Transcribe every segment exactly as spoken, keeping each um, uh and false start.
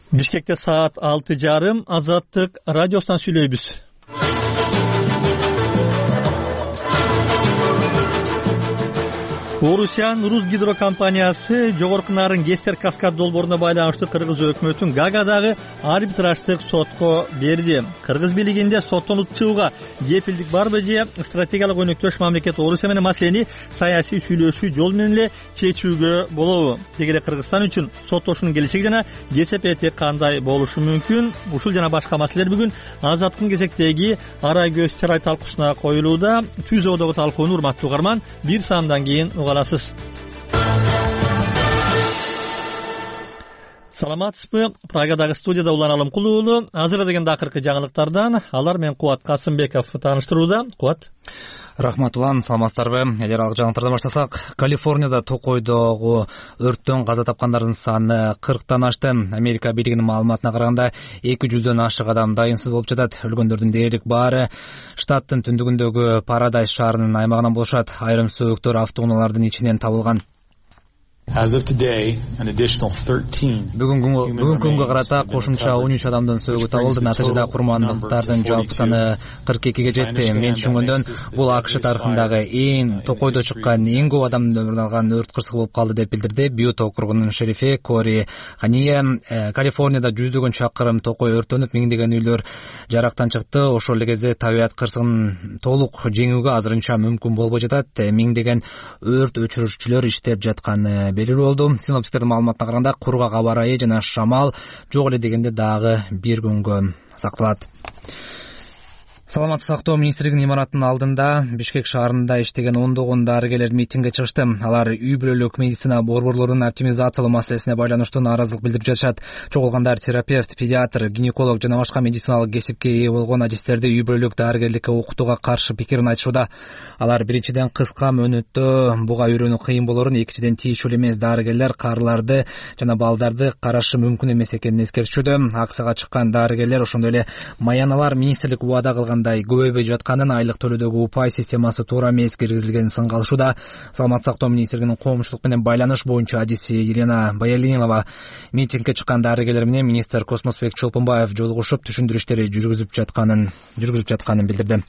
Бишкекте саат алты жарым Азаттык радиосунан сүйлөйбүз. Орусиян Руз гидро компаниясы жогорку нарын Гестер каскад долбооруна байланыштуу Кыргыз өкмөтүн Гагадагы арбитраждык сотко берди. Кыргыз бийлигинде соттонуп чыгууга кепилдик барбы же стратегиялык өнөктөш мамлекет Орусия менен маселени саясий сүйлөшүү жол менен эле чечүүгө болобу? Тегере Кыргызстан үчүн соттошуунун келечеги жана кесепети кандай болушу мүмкүн? Ушул жана башка маселелер бүгүн Азаттыктын кезектеги ара көз чырай талкуусуна коюлууда. Түз одогу талкууну урматтуу угарман бир саамдан кийин угаласыз. Саламатсызбы? Прагадагы студияда Улан Алымкул уулу. Азыр дегенде акыркы жаңылыктардан алар мен Кубат Касымбеков тааныштырууда. Кубат. Рахмат Улан, саламатсыздарбы? Эгер алгы жаңылыктардан баштасак, Калифорнияда токойдогу өрттөн каза тапкандардын саны кырктан ашты. Америка бийлигинин маалыматына караганда эки жүздөн ашык адам дайынсыз болуп жатат. Өлгөндөрдүн дээрлик баары штаттын түндүгүндөгү Парадайз шаарынын аймагынан болушат. Айрым сөөгүктөр автоунаалардын ичинен табылган. As of today, an additional thirteen. Бүгүнкү күнгө карата кошумча он үч адамдын сөөгү табылды. Натыйжада курмандыктардын жалпы саны кырк экиге жетти. Мен түшүнгөндөн бул АКШ тарыхындагы эң токойдо чыккан эң көп адамдын өмүрүн алган өрт кырсыгы болуп калды деп билдирди Бьют округунун шерифи Кори Хания. Калифорнияда жүздөгөн чакырым токой өрттөнүп, миңдеген үйлөр жарактан чыкты. Ошол эле кезде табият кырсыгын толук жеңүүгө азырынча мүмкүн болбой жатат. Миңдеген өрт өчүрүүчүлөр иштеп жатканы белгилүү болду. Синоптиктердин маалыматына караганда кургак аба ырайы жана шамал жок эле дегенде дагы бир күнгө сакталат. Саламаттык сактоо министрлигинин имаратынын алдында Бишкек шаарында иштеген ондогон дарыгерлер митингге чыгышты. Алар үй бүлөлүк медицина борборлорунун оптимизациялоо маселесине байланыштуу нааразылык билдирип жатышат. Жоголгандар терапевт, педиатр, гинеколог жана башка медициналык кесипке ээ болгон адистерди үй бүлөлүк дарыгерликке окутууга каршы пикирин айтышууда. Алар биринчиден кыска мөөнөттө буга үйрөнүү кыйын болорун, экинчиден тийиштүү эмес дарыгерлер карыларды жана балдарды карашы мүмкүн эмес экенин эскертишүүдө. Акцияга чыккан дарыгерлер ошондой эле маяналар министрлик убада кылган көбөйбөй жатканын, айлык төлөөдөгү упай системасы туура эмес киргизилгенин сынга алышууда. Саламаттык сактоо министрлигинин коомчулук менен байланыш боюнча адиси Елена Баялинова митингге чыккан дарыгерлер менен министр Космосбек Чолпонбаев жолугушуп түшүндүрүү иштери жүргүзүп жатканын жүргүзүп жатканын билдирди.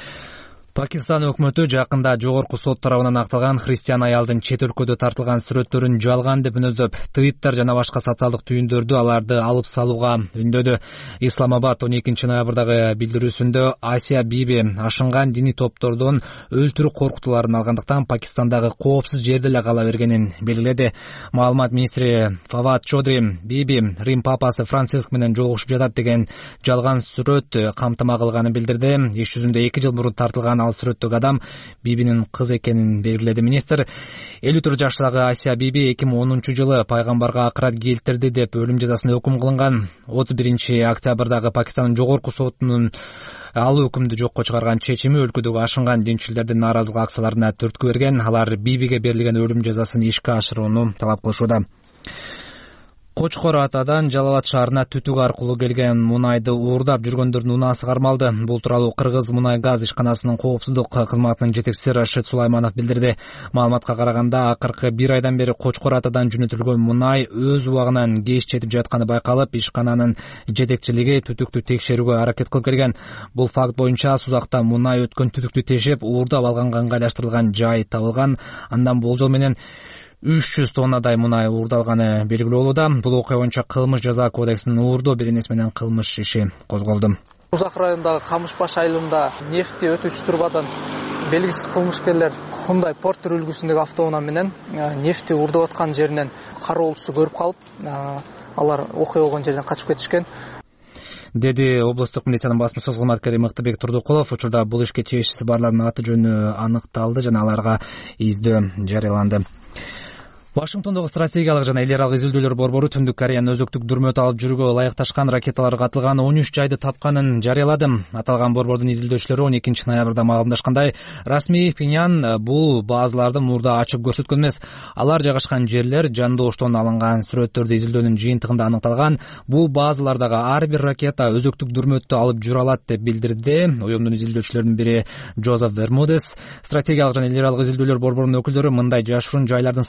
Пакистан өкмөтү жакында жогорку сот тарабынан акталган христиан аялдын чет өлкөдө тартылган сүрөттөрүн жалган деп мүнөздөп, твиттер жана башка социалдык түйүндөрдү аларды алып салууга үндөдү. Исламабад он экинчи ноябрдагы билдирүүсүндө Асия Биби ашынган диний топтордон өлтүрүү коркутууларын алгандыктан Пакистандагы коопсуз жерде эле кала бергенин белгиледи. Маалымат министри Фавад Чодри Биби Рим папасы Франциск менен жолугушуп жатат деген жалган сүрөт камтыма кылганын билдирди. Иш жүзүндө эки жыл мурун тартылган ал сүрөттөгү адам Бибинин кызы экенин белгиледи министр. элүү төрт жаштагы Асия Биби эки миң онунчу жылы пайгамбарга акырат келтирди деп өлүм жазасына өкүм кылынган. отуз биринчи октябрдагы Пакистандын жогорку сотунун ал өкүмдү жокко чыгарган чечими өлкөдөгү ашынган динчилердин нааразылык акцияларына түрткү берген. Алар Бибиге берилген өлүм жазасын ишке ашырууну талап кылышууда. Кочкор Атадан Жалал Абад шаарына түтүк аркылуу келген мунайды уурдап жүргөндөрдүн унаасы кармалды. Бул тууралуу Кыргыз мунай газ ишканасынын коопсуздук кызматынын жетекчиси Рашид Сулайманов билдирди. Маалыматка караганда, акыркы бир айдан бери Кочкор Атадан жөнөтүлгөн мунай өз убагынан кеч жетип жатканы байкалып, ишкананын жетекчилиги түтүктү текшерүүгө аракет кылып келген. Бул факт боюнча Сузакта мунай өткөн түтүктү тешип, уурдап алганга ыңгайлаштырылган жай табылган. Андан болжол менен үч жүз тоннадай мунай уурдалганы белгилүү болууда. Бул окуя боюнча кылмыш жаза кодексинин уурдоо беренеси менен кылмыш иши козголду. Сузак районундагы Камышбаш айылында нефти өтүүчү турбадан белгисиз кылмышкерлер Hyundai Porter үлгүсүндөгү автоунаа менен нефти уурдап аткан жеринен кароолчусу көрүп калып, алар окуя болгон жерден качып кетишкен, деди облустук милициянын басма сөз кызматкери Мыктыбек Турдукулов. Учурда бул ишке тиешеси барлардын аты жөнү аныкталды жана аларга издөө жарыяланды. Вашингтондогу стратегиялык жана эл аралык изилдөөлөр борбору Түндүк Кореянын өзөктүк дүрмөт алып жүрүүгө ылайыкташкан ракеталар атылган он үч жайды тапканын жарыялады. Аталган борбордун изилдөөчүлөрү он экинчи ноябрда маалымдашкандай, расмий Пинян бул базаларды мурда ачып көрсөткөн эмес. Алар жайгашкан жерлер жандооштон алынган сүрөттөрдү изилдөөнүн жыйынтыгында аныкталган. Бул базалардагы ар бир ракета өзөктүк дүрмөттү алып жүрө алат деп билдирди. Уюмдун изилдөөчүлөрүнүн бири Жозеф Вермудес. Стратегиялык жана эл аралык изилдөөлөр борборунун өкүлдөрү мындай жашыруун жайлардын саны жыйырма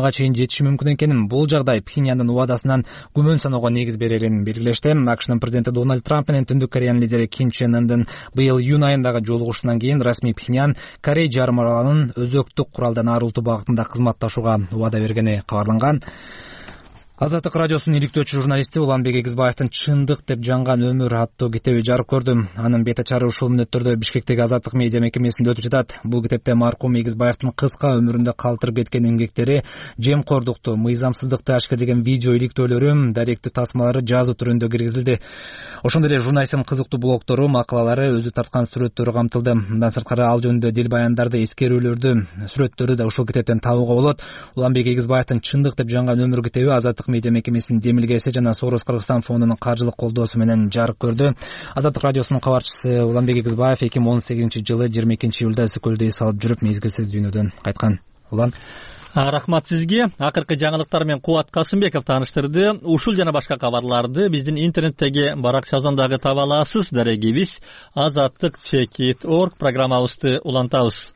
сонуга чейин жетиши мүмкүн экенин, бул жагдай Пхеньяндын убадасынан күмөн саноого негиз берерин белгилешти. АКШнын президенти Дональд Трамп менен Түндүк Кореянын лидери Ким Чен Ындын быйыл июнь айындагы жолугушуунан кийин расмий Пхеньян Корей жарым аралынын өзөктүк куралдан арылтуу багытында кызматташууга убада бергени кабарланган. Азаттык радиосунун иликтөөчү журналисти Уланбек Эгизбаевдин «Чындык деп жанган өмүр» аттуу китеби жарык көрдү. Анын бет ачары ушул мүнөттөрдө Бишкектеги Азаттык медиа мекемесинде өтүп жатат. Бул китепте маркум Эгизбаевдин кыска өмүрүндө калтырып кеткен эмгектери, жемкордукту, мыйзамсыздыкты ашкерлеген видео иликтөөлөрү, даректүү тасмалары жазуу түрүндө киргизилди. Ошондой эле журналисттин кызыктуу блогтору, макалалары, өзү тарткан сүрөттөрү камтылды. Мындан сырткары ал жөнүндө дил баяндарды, эскерүүлөрдү, сүрөттөрү да ушул китептен табууга болот. Уланбек Эгизбаевдин «Чындык деп жанган өмүр» китеби Азаттык медиа мекемесинин демилгеси жана Сорос Кыргызстан фондунун каржылык колдоосу менен жарык көрдү. Азаттык радиосунун кабарчысы Уланбек Эгизбаев эки миң он сегизинчи жылы жыйырма экинчи июлда Сөкөлдө эс алып жүрүп, мезгилсиз дүйнөдөн кайткан. Улан, рахмат сизге. Акыркы жаңылыктар менен Кубат Касымбеков тааныштырды. Ушул жана башка кабарларды биздин интернеттеги баракчабыздан дагы таба аласыз. Дарегибиз азаттык чекит точка орг программабызды улантабыз.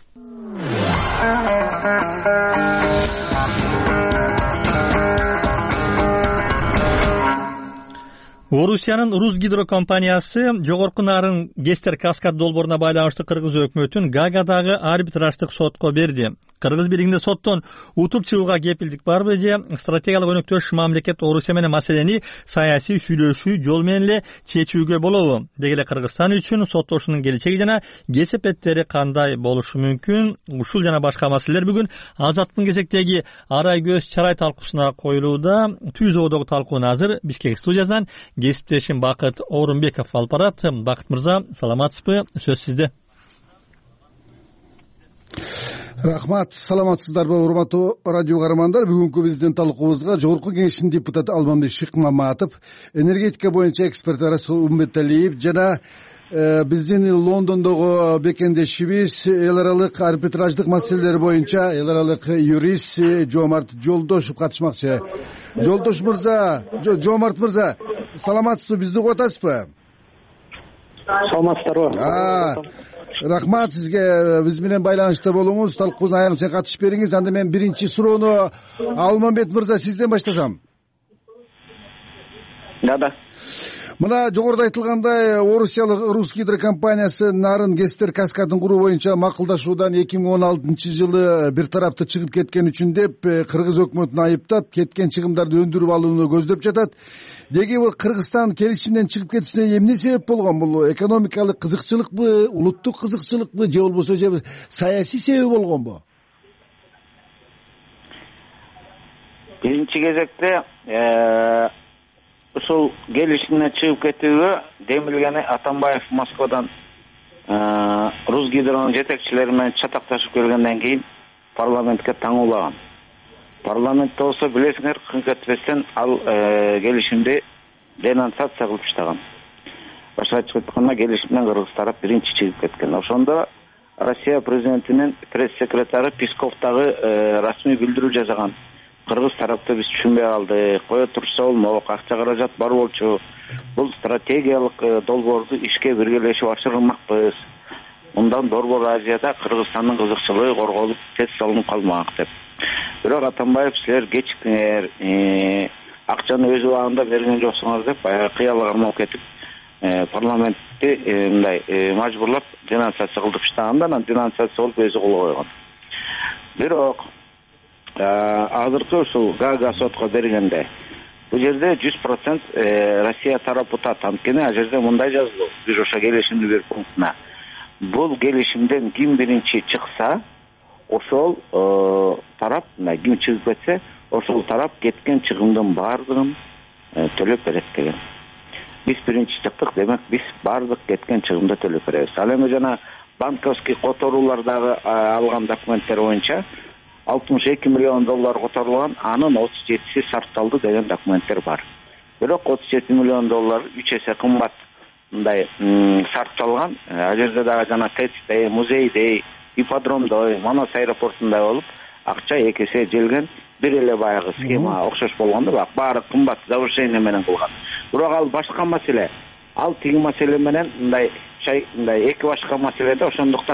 Орусиянын Руз Гидро компаниясы жогорку нарын Гестер каскад долбооруна байланыштуу кыргыз өкмөтүн Гаагадагы арбитраждык сотко берди. Кыргыз бийлигинде соттон утуп чыгууга кепилдик барбы же стратегиялык өнөктөш мамлекет Орусия менен маселени саясий сүйлөшүү жол менен эле чечүүгө болобу? Деги эле Кыргызстан үчүн соттошуунун келечеги жана кесепеттери кандай болушу мүмкүн? Ушул жана башка маселелер бүгүн Азаттыктын кезектеги арай көз чарай талкуусуна коюлууда. Түз ободогу талкууну азыр Бишкек студиясынан кесиптешим Бакыт Орунбеков алып барат. Бакыт мырза, саламатсызбы? Сөз сизде. Рахмат, саламатсыздарбы урматтуу радио каармандар. Бүгүнкү биздин талкуубузга Жогорку Кеңештин депутаты Алмамбет Шыкмаматов, энергетика боюнча эксперт Расул Умбеталиев жана биздин Лондондогу бекендешибиз эл аралык арбитраждык маселелер боюнча эл аралык юрист Жомарт Жолдошев катышмакчы. Жолдош мырза, Жомарт мырза, саламатсызбы, бизди угуп атасызбы? Саламатсыздарбы? Рахмат сизге, биз менен байланышта болуңуз, талкуунун айрыкча катышып бериңиз. Анда мен биринчи суроону Алмамбет мырза сизден баштасам. Да, да. Мына жогоруда айтылгандай, Орусиялык Руз Гидро компаниясы нарын Гестер каскадын куруу боюнча макулдашуудан эки миң он алтынчы жылы бир тарапты чыгып кеткен үчүн деп кыргыз өкмөтүн айыптап, кеткен чыгымдарды өндүрүп алууну көздөп жатат. Деги бул Кыргызстан келишимден чыгып кетүүсүнө эмне себеп болгон? Бул экономикалык кызыкчылыкпы, улуттук кызыкчылыкпы же болбосо же саясий себеп болгонбу? Биринчи кезекте ушул келишимден чыгып кетүүгө демилгени Атамбаев Москвадан Руз Гидронун жетекчилери менен чатакташып келгенден кийин парламентке таңуулаган. Парламентте болсо билесиңер, кыңк этпестен ал келишимди денонсация кылып таштаган. Башка айтып айтканда келишимден кыргыз тарап биринчи чыгып кеткен. Ошондо Россия президентинин пресс-секретары Песков дагы расмий билдирүү жасаган. Кыргыз тарапты биз түшүнбөй калдык, кое турса болмок, акча каражат бар болчу. Бул стратегиялык долбоорду ишке биргелешип ашырылмакпыз. Мындан Борбор Азияда Кыргызстандын кызыкчылыгы корголуп, тез салынып калмак деп. Бирок Атамбаев силер кечиктиңер, акчаны өз убагында берген жоксуңар деп баягы кыялга кармалып кетип, парламентти мындай мажбурлап денонсация кылдырып таштаганда, анан денонсация болуп өзү кол койгон. Бирок азыркы ушул Гаага сотко бергенде бул жерде жүз процент Россия тарапы утат. Анткени ал жерде мындай жазылуу, бир ошо келишимдин бир пунктуна. Бул келишимден ким биринчи чыкса, ошол тарап, ким чыгып кетсе, ошол тарап кеткен чыгымдын баардыгын төлөп берет деген. Биз биринчи чыктык, демек биз баардык кеткен чыгымды төлөп беребиз. Ал эми жана банковский которуулардагы алган документтер боюнча алтымыш эки миллион доллар которулган, анын отуз жетиси сарпталды деген документтер бар. Бирок отуз жети миллион доллар үч эсе кымбат мындай сарпталган. Ал жерде дагы жана ТЭЦ, музейдей, ипподромдой, Манас аэропортундай болуп, акча эки эсе желген, бир эле баягы схема окшош болгондо, бак баары кымбат завышение менен кылган. Бирок ал башка маселе. Ал тиги маселе менен мындай чай мындай эки башка маселеде, ошондуктан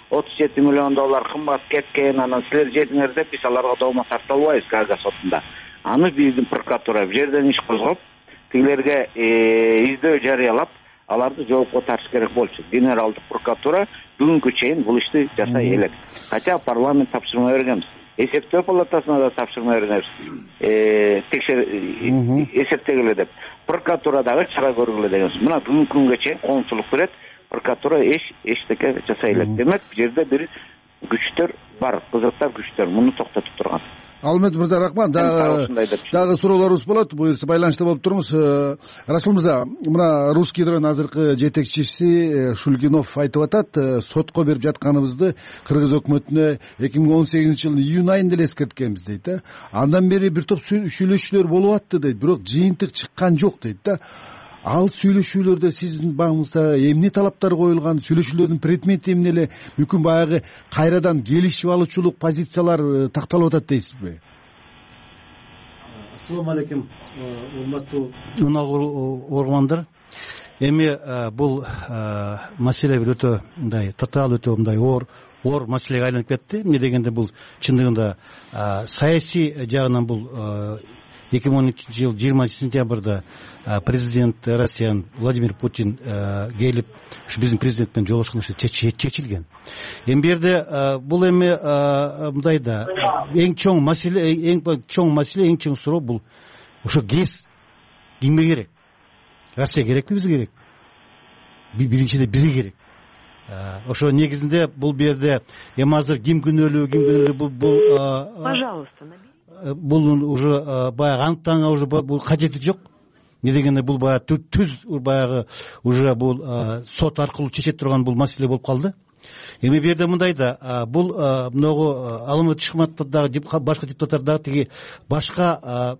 отуз жети миллион доллар кымбат кеткен, анан силер жедиңер деп биз аларга доoma тарта албайбыз Гага сотунда. Аны биздин прокуратура бул жерден иш козгоп, тигилерге издөө жарыялап, аларды жоопко тартыш керек болчу. Генералдык прокуратура бүгүнкү чейин бул ишти жасай элек. Хотя парламент тапшырма бергенбиз. Эсептөө палатасына да тапшырма бергенбиз. Э, текшер эсептегиле деп. Прокуратура дагы чара көргүлө дегенбиз. Мына бүгүнкү күнгө чейин коомчулук берет, прокуратура эч эчтеке жасай элек. Демек, бул жерде бир күчтөр бар, кызыктар күчтөр муну токтотуп турган. Алмет мырза, рахмат. Дагы дагы суроолорубуз болот. Буюрса байланышта болуп туруңуз. Расул мырза, мына Русский гидронун азыркы жетекчиси Шульгинов айтып атат, сотко берип жатканыбызды кыргыз өкмөтүнө эки миң он сегизинчи жылдын июнь айында эле эскерткенбиз дейт да. Андан бери бир топ сүйлөшүүлөр болуп атты дейт, бирок жыйынтык чыккан жок дейт да. Ал сүйлөшүүлөрдө сиздин багыңызда эмне талаптар коюлган, сүйлөшүүлөрдүн предмети эмне эле, мүмкүн баягы кайрадан келишип алуучулук позициялар такталып атат дейсизби? Ассалому алейкум, урматтуу угармандар. Эми бул маселе бир өтө мындай татаал, өтө мындай оор оор маселеге айланып кетти. Эмне дегенде бул чындыгында саясий жагынан бул эки миң он үчүнчү жыл жыйырманчы сентябрда президент Россиянын Владимир Путин келип, ушу биздин президент менен жолугушкан ушу чечилген. Эми бу жерде бул эми мындай да эң чоң маселе, эң чоң маселе, эң чоң суроо бул ошо ГЭС кимге керек? Россия керекпи, бизге керек? Биринчиден бизге керек. Ошо негизинде бул бу жерде эми азыр ким күнөөлүү, ким күнөөлүү бул бул пожалуйста, бул уже баягы аныктаганга уже бул кажети жок. Не дегенде бул баягы түз баягы уже бул сот аркылуу чече турган бул маселе болуп калды. Эми бу жерде мындай да, бул могу Алмат Шыкматов дагы башка депутаттар дагы тиги башка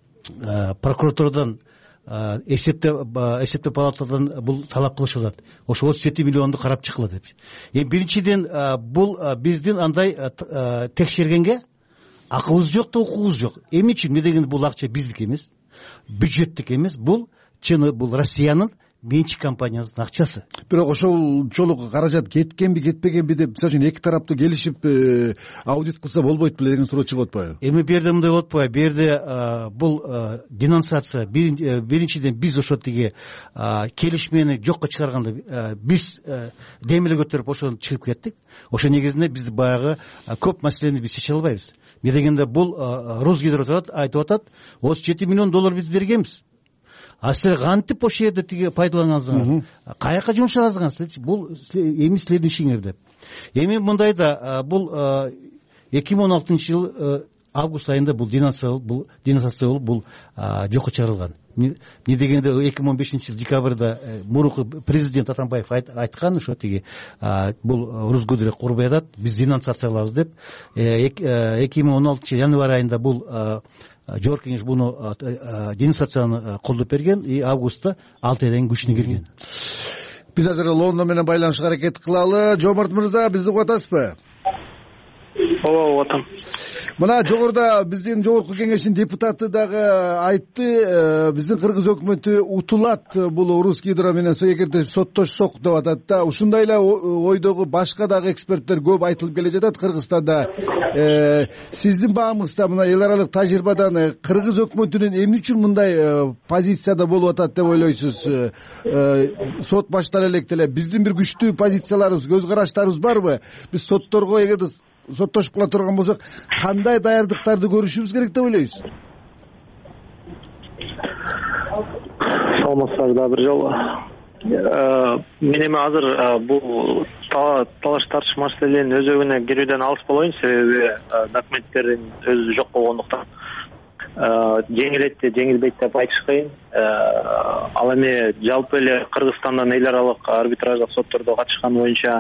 прокуратурадан эсептөө эсептөө палатадан бул талап кылышып атат. Ошо отуз жети миллионду карап чыккыла деп. Эми биринчиден бул биздин андай текшергенге акыбыз жок да, укугубуз жок. Эмне үчүн? Эмне дегенде бул акча биздики эмес, бюджеттик эмес, бул чыны бул Россиянын менчик компаниясынын акчасы. Бирок ошолчолук каражат кеткенби, кетпегенби деп, мисалы үчүн эки тараптуу келишип аудит кылса болбойт беле деген суроо чыгып атпайбы? Эми бу жерде мындай болуп атпайбы? Бу жерде бул денонсация, биринчиден биз ошо тиги келишмени жокко чыгарганда биз демиле көтөрүп ошону чыгып кеттик. Ошо негизинде биз баягы көп маселени биз чече албайбыз. Эмне дегенде бул Русгидро айтып атат, отуз жети миллион доллар биз бергенбиз. А силер кантип ошол жерде тиги пайдаланганыңызга, каяка жумшагансыңар? Бул эми силердин ишиңер деп. Эми мындай да, бул эки миң он алтынчы жыл август айында бул денонсация болуп, бул жокко чыгарылган. Эмне дегенде эки миң он бешинчи жыл декабрда мурунку президент Атамбаев айткан, ошо тиги бул Русгидро курбай атат, биз денонсациялабыз деп. эки миң он алтынчы январь айында бул Жогорку кеңеш буну денонсацияны колдоп берген, и августта алты айдан күчүнө кирген. Биз азыр Лондон менен байланышка аракет кылалы. Жомарт мырза, бизди угуп атасызбы? Ооба, угуп атам. Мына жогоруда биздин Жогорку кеңештин депутаты дагы айтты, биздин кыргыз өкмөтү утулат бул Русский гидро менен эгерде соттошсок деп атат да. Ушундай эле ойдогу башка дагы эксперттер көп айтылып келе жатат Кыргызстанда. Сиздин багыңызда мына эл аралык тажрыйбадан кыргыз өкмөтүнүн эмне үчүн мындай позицияда болуп атат деп ойлойсуз? Сот баштала электе эле биздин бир күчтүү позицияларыбыз, көз караштарыбыз барбы? Биз сотторго эгерде соттошуп кала турган болсок, кандай даярдыктарды көрүшүбүз керек деп ойлойсуз? Саламатсыздар да бир жолу. Мен эми азыр бул талаш тартыш маселенин өзөгүнө кирүүдөн алыс болоюн, себеби документтердин өзү жок болгондуктан жеңилетти, жеңилбейт деп айтыш кыйын. Ал эми жалпы эле Кыргызстандан эл аралык арбитраждык соттордо катышкан боюнча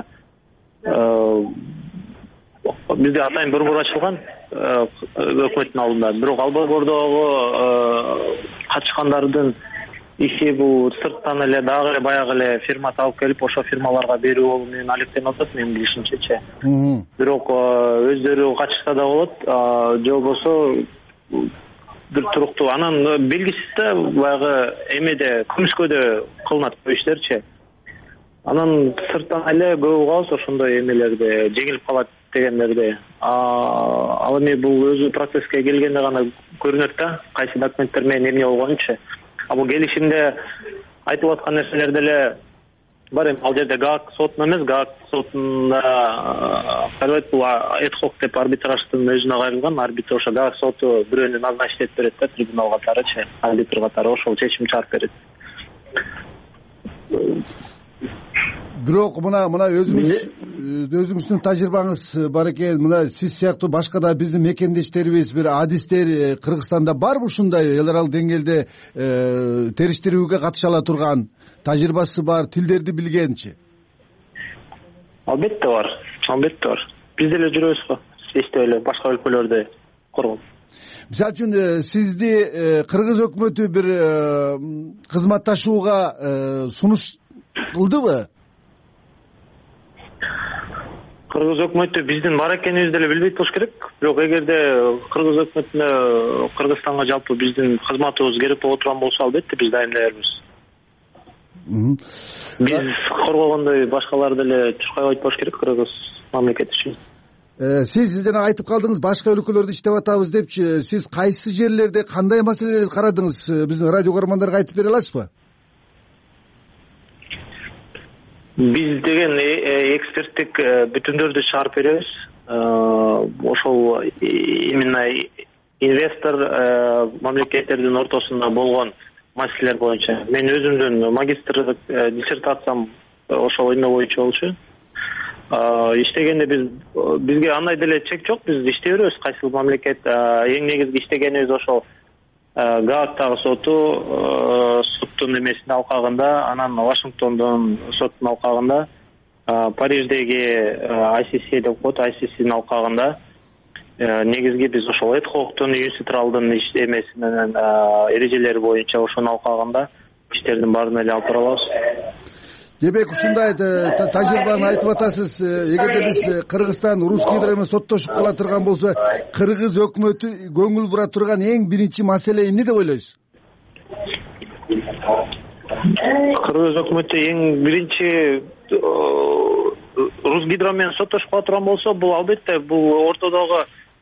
бизде атайын борбор ачылган өкмөттүн алдында. Бирок ал борбордогу катышкандардын иши бул сырттан эле дагы эле баягы эле фирма алып келип, ошо фирмаларга берүү болуу менен алектенип атат, менин билишимчечи. Бирок өздөрү катышса да болот, же болбосо бир туруктуу. Анан белгисиз да баягы эмеде күмүскөдө кылынат бу иштерчи. Анан сырттан эле көп угабыз ошондой эмелерди, жеңилип калат дегендерди. Ал эми бул өзү процесске келгенде гана көрүнөт да, кайсы документтер менен эмне болгонучу. А бул келишимде айтып аткан нерселер деле бар. Эми ал жерде ГААК сотунда эмес, ГААК сотунда карабайт, бул эдхок деп арбитраждын өзүнө кайрылган. Арбитр ошо ГААК соту бирөөнү назначить этип берет да, трибунал катарычы, арбитр катары ошол чечим чыгарып берет. Бирок мына мына өзүңүз өзүңүздүн тажрыйбаңыз бар экен. Мына сиз сыяктуу башка да биздин мекендештерибиз, бир адистер Кыргызстанда барбы ушундай эл аралык деңгээлде териштирүүгө катыша ала турган, тажрыйбасы бар, тилдерди билгенчи? Албетте бар, албетте бар. Биз деле жүрөбүз го, эстеп эле башка өлкөлөрдө коргоп. Мисалы үчүн сизди кыргыз өкмөтү бир кызматташууга сунуш кылдыбы? Кыргыз өкмөтү биздин бар экенибизди деле билбейт болуш керек. Бирок эгерде кыргыз өкмөтүнө Кыргызстанга жалпы биздин кызматыбыз керек боло турган болсо, албетте биз дайым даярбыз. Биз коргогондой башкалар деле чуркай айтпаш керек кыргыз мамлекети үчүн. Сиз жана айтып калдыңыз башка өлкөлөрдө иштеп атабыз депчи. Сиз кайсы жерлерде кандай маселелерди карадыңыз? Биздин радио көрөрмандарга айтып бере аласызбы? Биз деген эксперттик бүтүндөрдү чыгарып беребиз. Ошол именно инвестор мамлекеттердин ортосунда болгон маселелер боюнча. Мен өзүмдүн магистрлык диссертациям ошол эме боюнча болчу. Иштегенде биз бизге андай деле чек жок, биз иштей беребиз кайсыл мамлекет. Эң негизги иштегенибиз ошол ГААктагы соту, соттун эмесинин алкагында, анан Вашингтондун соттун алкагында, Париждеги ай си си деп коет, ай си синин алкагында. Негизги биз ошол эдхоктун, юниситралдын иш эмеси менен эрежелери боюнча ошонун алкагында иштердин баарын эле алып бара алабыз. Демек ушундай тажрыйбаны айтып атасыз. Эгерде биз Кыргызстан Русский гидро менен соттошуп кала турган болсо, кыргыз өкмөтү көңүл бура турган эң биринчи маселе эмне деп ойлойсуз? Кыргыз өкмөтү эң биринчи Русский гидро менен соттошуп кала турган болсо, бул албетте бул ортодогу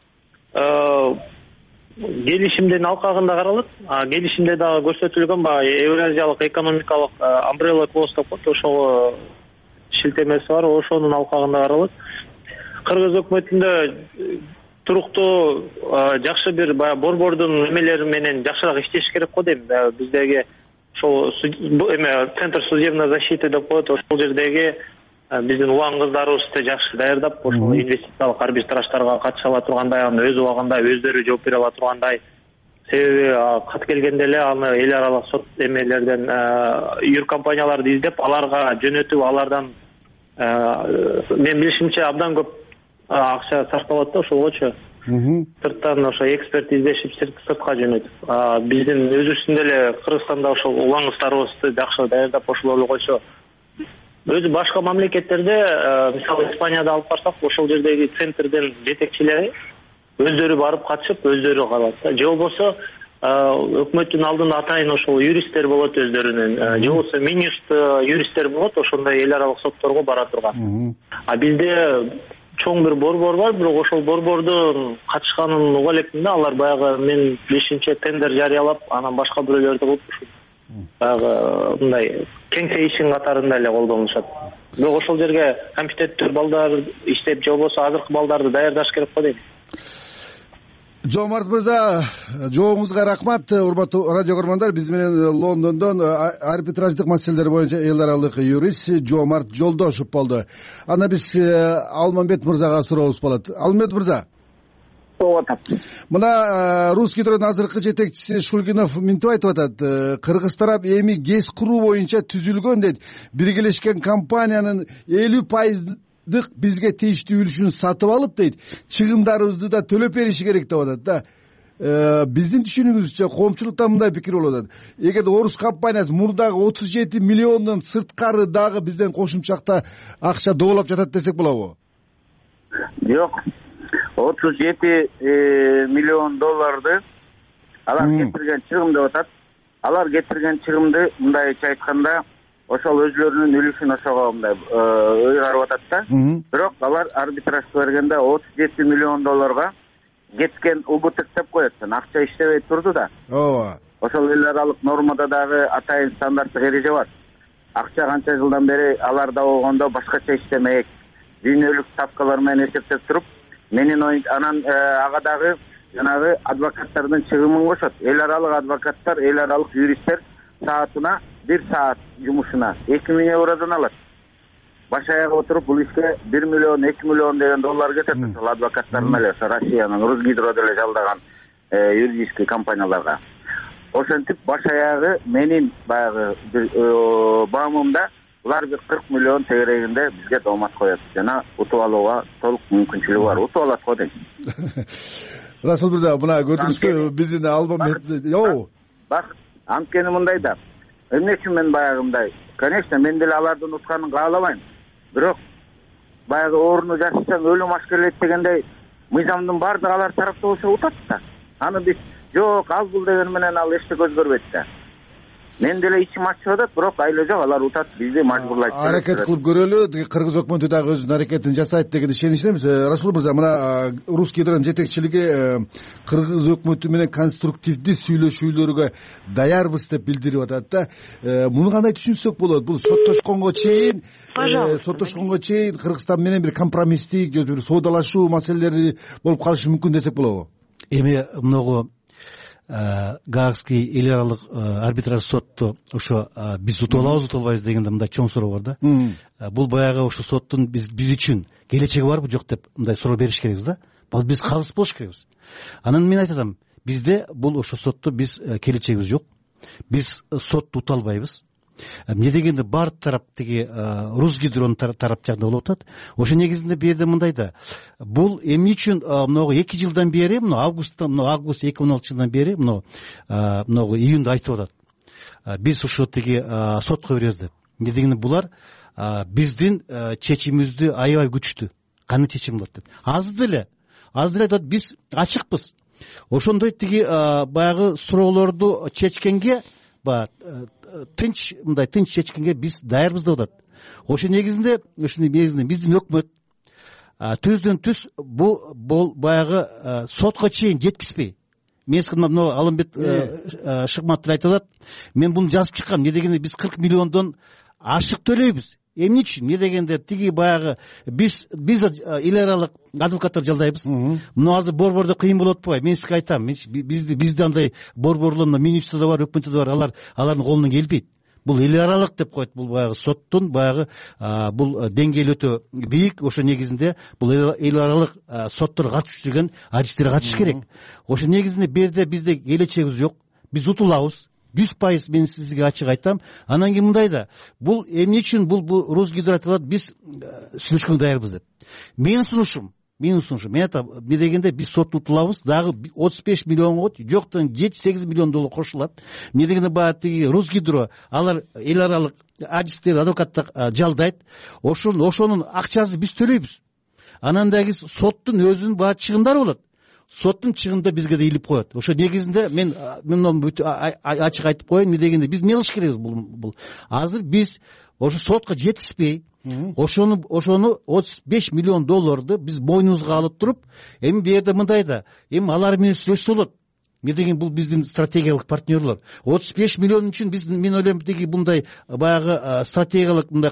келишимдин алкагында каралат. Келишимде дагы көрсөтүлгөн баягы Евразиялык экономикалык umbrella clause деп коет, ошого шилтемеси бар, ошонун алкагында каралат. Кыргыз өкмөтүндө туруктуу жакшы бир баягы борбордун эмелери менен жакшыраак иштеш керек го дейм. Биздеги ошол эме Центр судебной защиты деп коет, ошол жердеги биздин улан кыздарыбызды жакшы даярдап, ошол инвестициялык арбитраждарга катыша ала тургандай, аны өз убагында өздөрү жооп бере ала тургандай. Себеби кат келгенде эле аны эл аралык сот эмелерден юр компанияларды издеп, аларга жөнөтүп, алардан мен билишимче абдан көп акча сарпталат да ошолгочу. Сырттан ошо эксперт издешип сыртка жөнөтүп. Биздин өзүбүздүн деле Кыргызстанда ошол улан кыздарыбызды жакшы даярдап ошол эле койсо, өзү башка мамлекеттерде, мисалы Испанияда алып барсак, ошол жердеги центрдин жетекчилери өздөрү барып катышып, өздөрү каралат. Же болбосо өкмөттүн алдында атайын ошол юристтер болот өздөрүнүн, же болбосо министр юристтер болот, ошондой эл аралык сотторго бара турган. А бизде чоң бир борбор бар, бирок ошол борбордун катышканын уга электим да, алар баягы мен билишимче тендер жарыялап, анан башка бирөөлөрдү кылып баягы мындай кеңсе ишин катарында эле колдонушат. Бирок ошол жерге компетенттүү балдар иштеп, же болбосо азыркы балдарды даярдаш керек го дейм. Жоомарт мырза, жообуңузга рахмат. Урматтуу радио көрөрмандар, биз менен Лондондон арбитраждык маселелер боюнча эл аралык юрист Жоомарт Жолдошов болду. Анда биз Алмамбет мырзага сурообуз болот. Алмамбет мырза, мына Русский гидродун азыркы жетекчиси Шульгинов мынтип айтып атат. Кыргыз тарап эми гез куруу боюнча түзүлгөн дейт. Биргелешкен компаниянын элүү пайыздык бизге тийиштүү үлүшүн сатып алып дейт. Чыгымдарыбызды да төлөп бериши керек деп атат да. Биздин түшүнүгүбүзчө коомчулукта мындай пикир болуп атат. Эгерде орус компаниясы мурдагы отуз жети миллиондон сырткары дагы бизден кошумча акча доолап жатат десек болобу? Жок. отуз жети миллион долларды алар кетирген чыгым деп атат. Алар кетирген чыгымды мындайча айтканда ошол өзлөрүнүн үлүшүн ошого мындай ыйгарып атат да. Бирок алар арбитражга бергенде отуз жети миллион долларга кеткен убыток деп коет. Акча иштебей турду да. Ооба. Ошол эл аралык нормада дагы атайын стандарттык эреже бар. Акча канча жылдан бери аларда болгондо башкача иштемек, дүйнөлүк ставкалар менен эсептеп туруп, менин оюм анан ага дагы жанагы адвокаттардын чыгымын кошот. Эл аралык адвокаттар, эл аралык юристтер саатына бир саат жумушуна эки миң евродон алат. Баш аяк отуруп бул ишке бир миллион, эки миллион деген доллар кетет ошол адвокаттар эле, Россиянын Русгидро деле жалдаган юридический компанияларга. Ошентип баш аягы менин баягы баамымда булар бир кырк миллион тегерегинде бизге доомат коет жана утуп алууга толук мүмкүнчүлүгү бар. Утуп алат го дейм. Расул мырза, мына көрдүңүзбү биздин албам жоо. Бак, анткени мындай да. Эмне үчүн мен баягы мындай? Конечно, мен деле алардын утканын каалабайм. Бирок баягы орну жашасаң өлүм аш келет дегендей мыйзамдын баардыгы алар тарапта болсо утат да. Аны биз жок, ал бул деген менен ал эчтеке өзгөрбөйт да. Мен деле ичим ачып атат, бирок айла жок, алар утат, бизди мажбурлайт. Аракет кылып көрөлү, кыргыз өкмөтү дагы өзүнүн аракетин жасайт деген ишеничтебиз. Расул мырза, мына Русгидронун жетекчилиги кыргыз өкмөтү менен конструктивдүү сүйлөшүүлөргө даярбыз деп билдирип атат да. Муну кандай түшүнсөк болот? Бул соттошконго чейин, соттошконго чейин Кыргызстан менен бир компромисстик, бир соодалашуу маселелери болуп калышы мүмкүн десек болобу? Эми многу Гаагский эл аралык арбитраж сотту ошо биз утуп алабыз, утуп албайбыз дегенде мындай чоң суроо бар да. Бул баягы ошо соттун биз биз үчүн келечеги барбы жок деп мындай суроо бериш керекпиз да. Биз калыс болуш керекпиз. Анан мен айтып атам, бизде бул ошо сотту биз келечегибиз жок. Биз сотту ута албайбыз. Эмне дегенде бар тарап тиги Русгидронун тарап жагында болуп атат. Ошо негизинде бу жерде мындай да. Бул эмне үчүн могу эки жылдан бери, мына августтан, мына август эки миң он алтынчы жылдан бери, мына могу июнда айтып атат. Биз ошо тиги сотко беребиз деп. Эмне дегенде булар биздин чечимибизди аябай күчтү. Кандай чечим болот деп. Азыр деле, азыр айтат, биз ачыкпыз. Ошондой тиги баягы суроолорду чечкенге, ба тынч, мындай тынч чечкенге биз даярбыз деп атат. Ошо негизинде, ошону негизинде биздин өкмөт түздөн түз бул бул баягы сотко чейин жеткизбей. Мен сизге мына Алымбек Шыкматов айтып атат. Мен буну жазып чыккам. Эмне дегенде биз кырк миллиондон ашык төлөйбүз. Эмне үчүн? Эмне дегенде тиги баягы биз биз эл аралык адвокаттар жалдайбыз. Мына азыр борбордо кыйын болуп атпайбы? Мен сизге айтам, бизди бизде андай борборлор министрде бар, өкмөттө бар, алар алардын колунан келбейт. Бул эл аралык деп коет. Бул баягы соттун баягы бул деңгээли өтө бийик. Ошо негизинде бул эл аралык соттор катышып жүргөн адистер катыш керек. Ошо негизинде берде бизде келечегибиз жок. Биз утулабыз. жүз пайыз мен сизге ачык айтам. Анан кийин мындай да, бул эмне үчүн бул Русгидро айтылат, биз сүйлөшкөнгө даярбыз деп. Менин сунушум, менин сунушум, мен айтам, эмне дегенде биз сотту утулабыз, дагы отуз беш миллионго жоктон жети сегиз миллион доллар кошулат. Эмне дегенде баягы тиги Русгидро алар эл аралык адистер, адвокаттар жалдайт. Ошонун ошонун акчасын биз төлөйбүз. Анан дагы соттун өзүнүн баягы чыгымдары болот. Соттун чыгымында бизге да илип коет. Ошо негизинде мен мен ачык айтып коеюн, эмне дегенде биз эмне кылыш керекбиз бул бул. Азыр биз ошо сотко жеткизбей, ошону ошону отуз беш миллион долларды биз мойнубузга алып туруп, эми бу жерде мындай да, эми алар менен сүйлөшсө болот. Эмне деген бул биздин стратегиялык партнерлор. отуз беш миллион үчүн биз мен ойлойм деги мындай баягы стратегиялык мындай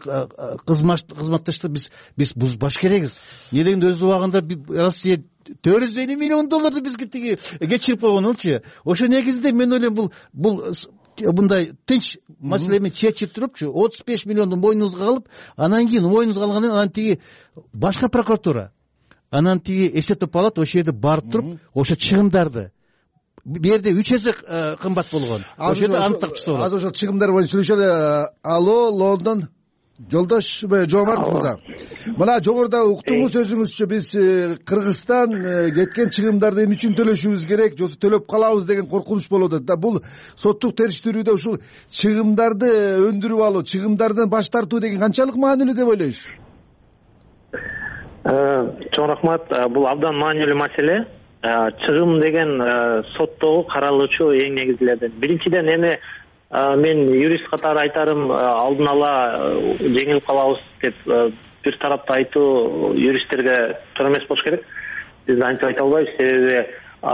кызматташты биз биз бузбаш керекбиз. Эмне дегенде өз убагында Россия төрт жүз элүү миллион долларды бизге тиги кечирип койгонучу. Ошо негизинде мен ойлойм бул бул мындай тынч маселени чечип турупчу отуз беш миллионду мойнуңузга алып, анан кийин мойнуңузга алгандан анан тиги башка прокуратура, анан тиги эсептөө палата ошо жерде барып туруп, ошо чыгымдарды бу жерде үч эсе кымбат болгон. Ошо жерде аныктап чыкса болот. Азыр ошо чыгымдар боюнча сүйлөшөлү. Алло, Лондон. Жолдош Жоомарт мырза, мына жогоруда уктуңуз өзүңүзчү, биз Кыргызстан кеткен чыгымдарды эмне үчүн төлөшүбүз керек, жоксо төлөп калабыз деген коркунуч болуп атат да. Бул соттук териштирүүдө ушул чыгымдарды өндүрүп алуу, чыгымдардан баш тартуу деген канчалык маанилүү деп ойлойсуз? Чоң рахмат. Бул абдан маанилүү маселе. Чыгым деген соттогу каралуучу эң негизгилерден. Биринчиден эми мен юрист катары айтарым, алдын ала жеңилип калабыз деп бир тарапты айтуу юристтерге туура эмес болуш керек. Биз антип айта албайбыз, себеби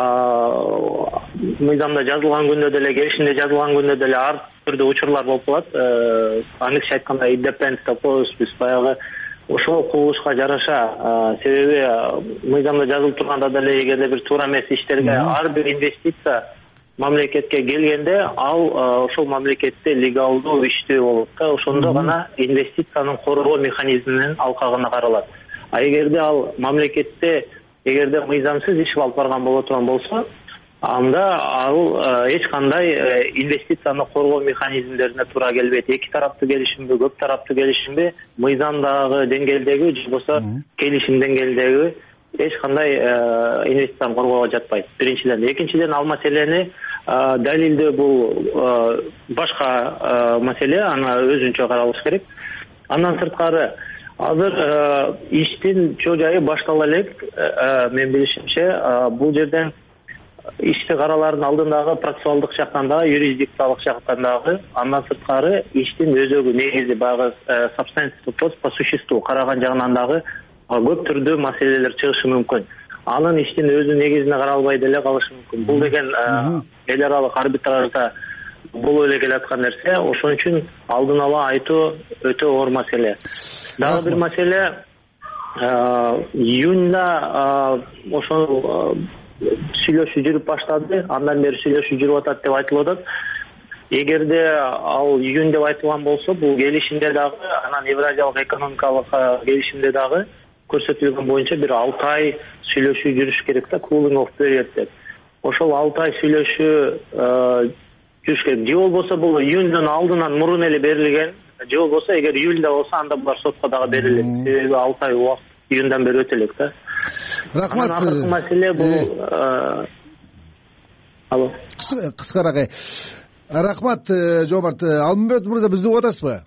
мыйзамда жазылган күндө деле, келишимде жазылган күндө деле ар түрдүү учурлар болуп калат. Англисче айтканда independent деп коебуз биз, баягы ошол кубулушка жараша, себеби мыйзамда жазылып турганда деле эгерде бир туура эмес иштерге ар бир инвестиция мамлекетке келгенде, ал ошол мамлекетте легалдуу иштөө болот да, ошондо гана инвестициянын коргоо механизминин алкагына каралат. А эгерде ал мамлекетте эгерде мыйзамсыз иш алып барган боло турган болсо, анда ал эч кандай инвестицияны коргоо механизмдерине туура келбейт. Эки тараптуу келишимби, көп тараптуу келишимби, мыйзамдагы деңгээлдеги же болбосо келишим деңгээлдеги эч кандай инвестицияны коргоого жатпайт. Биринчиден, экинчиден, ал маселени далилдөө бул башка маселе, аны өзүнчө каралыш керек. Андан сырткары азыр иштин чоо жайы баштала элек, мен билишимче, бул жерден ишти каралардын алдындагы процессуалдык жактан дагы, юрисдикциялык жактан дагы, андан сырткары иштин өзөгү негизи баягы substantive по существу караган жагынан дагы көп түрдүү маселелер чыгышы мүмкүн. Анын иштин өзү негизине каралбай деле калышы мүмкүн. Бул деген эл аралык арбитражда боло эле келаткан нерсе, ошон үчүн алдын ала айтуу өтө оор маселе. Дагы бир маселе, июнда ошол сүйлөшүү жүрүп баштады, андан бери сүйлөшүү жүрүп атат деп айтылып атат. Эгерде ал июнь деп айтылган болсо, бул келишимде дагы, анан Евразиялык экономикалык келишимде дагы көрсөтүлгөн боюнча бир алты ай сүйлөшүү жүрүш керек да, cooling off period деп. Ошол алты ай сүйлөшүү жүрүш керек. Же болбосо бул июньдөн алдынан мурун эле берилген, же болбосо эгер июльда болсо, анда булар сотко дагы берилет. Себеби алты ай убакыт июньдан бери өтө элек да. Рахмат. Акыркы маселе бул алло. Кыскараак. Рахмат, Жомарт. Алмамбет мырза, бизди угуп атасызбы?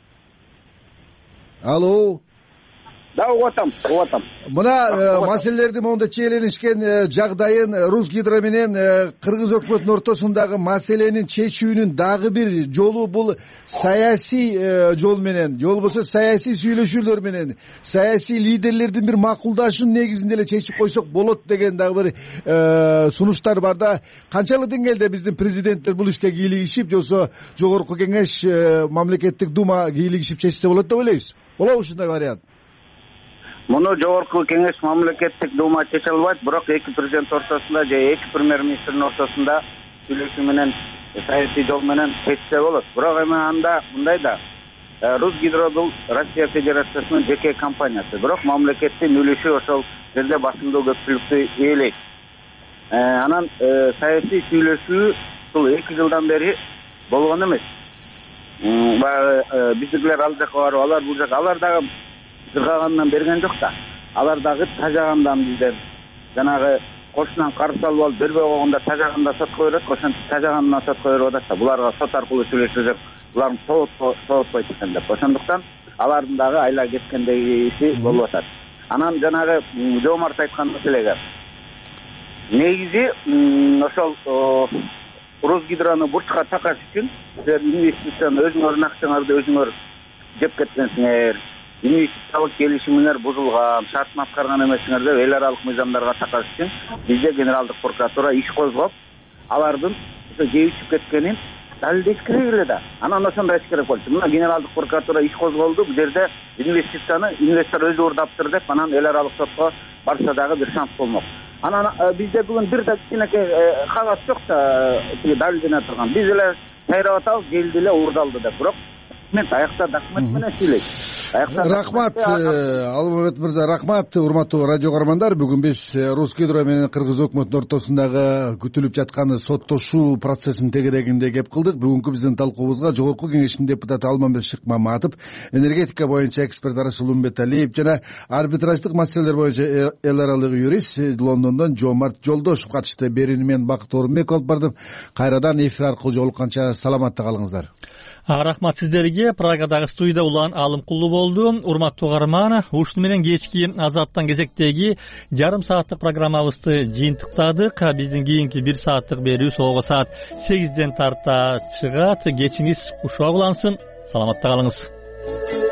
Алло. Да, угуп атам, угуп атам. Мына маселелердин моундай чиеленишкен жагдайын Русгидро менен кыргыз өкмөтүнүн ортосундагы маселенин чечүүнүн дагы бир жолу бул саясий жол менен, же болбосо саясий сүйлөшүүлөр менен, саясий лидерлердин бир макулдашуунун негизинде эле чечип койсок болот деген дагы бир сунуштар бар да. Канчалык деңгээлде биздин президенттер бул ишке кийлигишип, же болбосо жогорку кеңеш, мамлекеттик дума кийлигишип чечсе болот деп ойлойсуз? Болобу ушундай вариант? Муну жогорку кеңеш, мамлекеттик дума чече албайт, бирок эки президент ортосунда же эки премьер-министрдин ортосунда сүйлөшүү менен, саясий жол менен чечсе болот. Бирок эми анда мындай да, Русгидро бул Россия Федерациясынын жеке компаниясы, бирок мамлекеттин үлүшү ошол жерде басымдуу көпчүлүктү ээлейт. Анан саясий сүйлөшүү бул эки жылдан бери болгон эмес. Баягы биздикилер ал жака барып, алар бул жака, алар дагы жыргагандан берген жок да. Алар дагы тажагандан биздер жанагы кошунан каршы алып алып бербей койгондо тажаганда сотко берет, ошентип тажагандан сотко берип атат да. Буларга сот аркылуу сүйлөшүп, булар соотпойт экен деп. Ошондуктан алардын дагы айла кеткендеги иши болуп атат. Анан жанагы Жомарт айткан маселеге негизи ошол Русгидрону бурчка такаш үчүн силер инвестицияны өзүңөрдүн акчаңарды өзүңөр жеп кеткенсиңер, инвестициялык келишимиңер бузулган, шартын аткарган эмессиңер деп эл аралык мыйзамдарга такаш үчүн бизде генералдык прокуратура иш козгоп, алардын жебичип кеткенин далилдеш керек эле да. Анан ошондой иш керек болчу. Мына генералдык прокуратура иш козголду, бул жерде инвестицияны инвестор өзү урдаптыр деп, анан эл аралык сотко барса дагы бир шанс болмок. Анан бизде бүгүн бир да кичинекей кагаз жок да, далилдене турган. Биз эле сайрап атабыз, келди эле урдалды деп. Бирок мен аякта документ менен сүйлөйт. Рахмат, Алмамбет мырза, рахмат. Урматтуу радио каармандар, бүгүн биз Русгидро менен кыргыз өкмөтүнүн ортосундагы күтүлүп жаткан соттошуу процессин тегерегинде кеп кылдык. Бүгүнкү биздин талкуубузга жогорку кеңештин депутаты Алмамбет Шыкмаматов, энергетика боюнча эксперт Расул Умбеталиев жана арбитраждык маселелер боюнча эл аралык юрист Лондондон Жомарт Жолдошов катышты. Берини мен Бакыт Орунбеков алып бардым. Кайрадан эфир аркылуу жолукканча саламатта калыңыздар. Рахмат сиздерге. Прагадагы студияда Улан Алымкулуу болду. Урматтуу угарман, ушуну менен кечки Азаттан кезектеги жарым сааттык программабызды жыйынтыктадык. Биздин кийинки бир сааттык берүү согуга саат сегизден тарта чыгат. Кечиңиз ушуга улансын. Саламатта калыңыз.